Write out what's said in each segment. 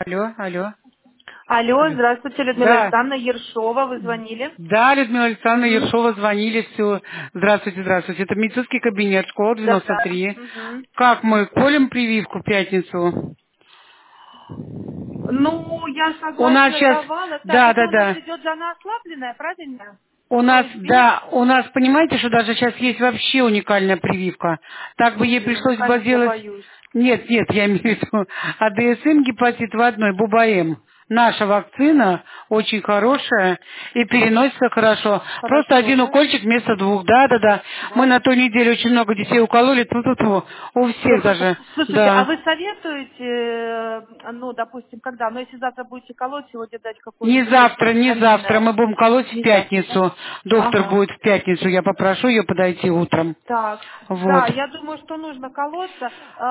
Алло, алло. Алло, здравствуйте, Людмила Да, Александровна Ершова, вы звонили? да, Людмила Александровна Мгм. Ершова, звонили, все. Здравствуйте, здравствуйте. Это медицинский кабинет, школа Да. 93. Мгм. Как мы колем прививку в пятницу? Ну, я У нас согласна сейчас, давала. Так, да, это да, у нас да. идет зона ослабленная, правильно? У нас, Кровь без? да, у нас, понимаете, что даже сейчас есть вообще уникальная прививка. Так бы ей Ой, пришлось бы уникально, я делать... боюсь. Нет, нет, я имею в виду АДСМ, гепатит в одной, Бубаэм. Наша вакцина очень хорошая и переносится хорошо. Просто Хорошо, один да? укольчик вместо двух. Да, да, да. Мы Да? на той неделе очень много детей укололи. Тьфу-тьфу-тьфу. У Все всех хорошо. даже. Слушайте, а Да. вы советуете, ну, допустим, когда? Ну, если завтра будете колоть, сегодня дать Не какое-нибудь время завтра, не завтра. витаминное? Мы будем колоть в Не завтра, да? пятницу. Доктор Ага. будет в пятницу. Я попрошу ее подойти утром. Так, Вот. да, я думаю, что нужно колоться.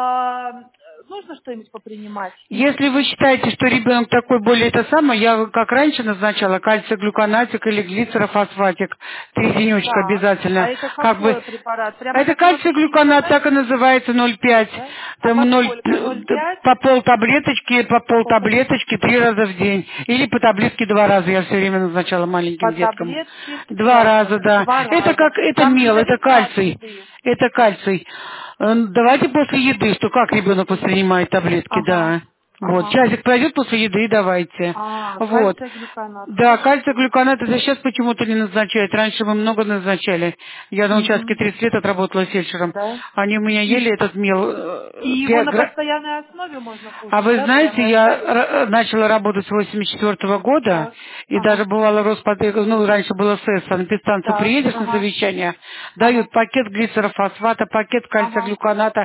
Нужно что-нибудь попринимать? Если вы считаете, что ребенок такой более это самое, я как раньше назначала кальций-глюконатик или глицерофосфатик, 3 денечка Так, а обязательно. это Как бы какой препарат? Прямо это как кальций-глюконат, так и глюконатик? называется 0,5. Да? А Там во 0, сколько? 0,5 по полтаблеточки, по по полтаблетки? полтаблеточки 3 раза в день. Или по таблетке 2 раза. Я все время назначала По маленьким деткам. таблетке 2 раза, да. два Это раза. как, это Там мел, это независимо от кальций. еды. Это кальций. Давайте после еды, что как ребенок После еды. воспринимает таблетки, Ага, да. Вот, ага. часик пройдет после еды, давайте. Вот. Кальция глюконат. Да, кальций Хорошо. глюконат это сейчас почему-то не назначают. Раньше мы много назначали. Я на участке Мгм. 30 лет отработала фельдшером. Да. Они у меня ели И, этот мел. и его на постоянной основе можно А кушать, вы да, знаете, прямо я это? начала работать с 84 года, Так, и даже ага, бывало ну, раньше было СЭС, санэпидстанцию так, приедешь на ага, совещание, ага, дают пакет глицерофосфата, пакет ага, кальция-глюконата,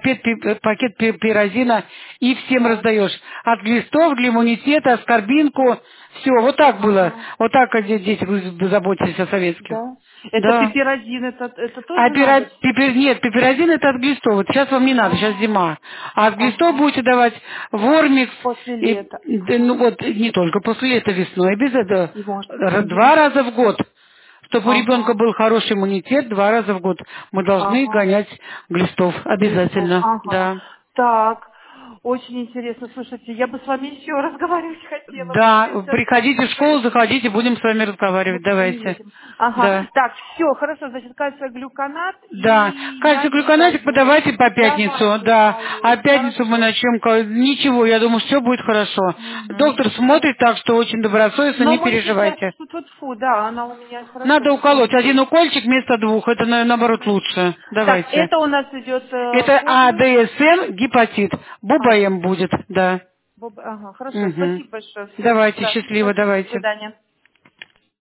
пакет пирозина, и всем так, раздаешь. От глистов для иммунитета, аскорбинку, все, вот так было. ага, Вот так дети заботились о советских. да. Это Да. пеперодин, это А тоже надо? нет, пеперодин это от глистов. Вот сейчас вам не надо, сейчас зима. А от глистов Ага, будете давать вормикс, после и, лета, да, ну ага, вот не только после лета, весной, без этого. и может, 2 угу. раза в год. Чтобы у ребенка Ага, был хороший иммунитет, 2 раза в год мы должны ага. гонять глистов. Глистов. Обязательно, Ага. да. Так. Очень интересно. Слушайте, я бы с вами еще разговаривать хотела бы. Да, Сейчас приходите в школу, заходите, будем с вами мы разговаривать, давайте. приедем. Ага. Да. Так, все, хорошо. Значит, глюконат, Да, и я не кальций-глюконатик даю. подавайте по пятницу, Давайте да. А колоть. в пятницу мы Хорошо. начнем, ничего, я думаю, все будет хорошо. Мгм. Доктор смотрит так, что очень добросовестно, Но не мы сейчас, переживайте. фу да, она у меня хорошо Надо уколоть один функционирует. укольчик вместо двух, это наоборот Мгм. лучше. Так, Давайте. это у нас идет Это комплекс. АДСМ, гепатит, А, Бубаем будет, да. ага, хорошо. Угу. Спасибо большое. Все. Давайте, Да, счастливо, спасибо. До давайте. свидания.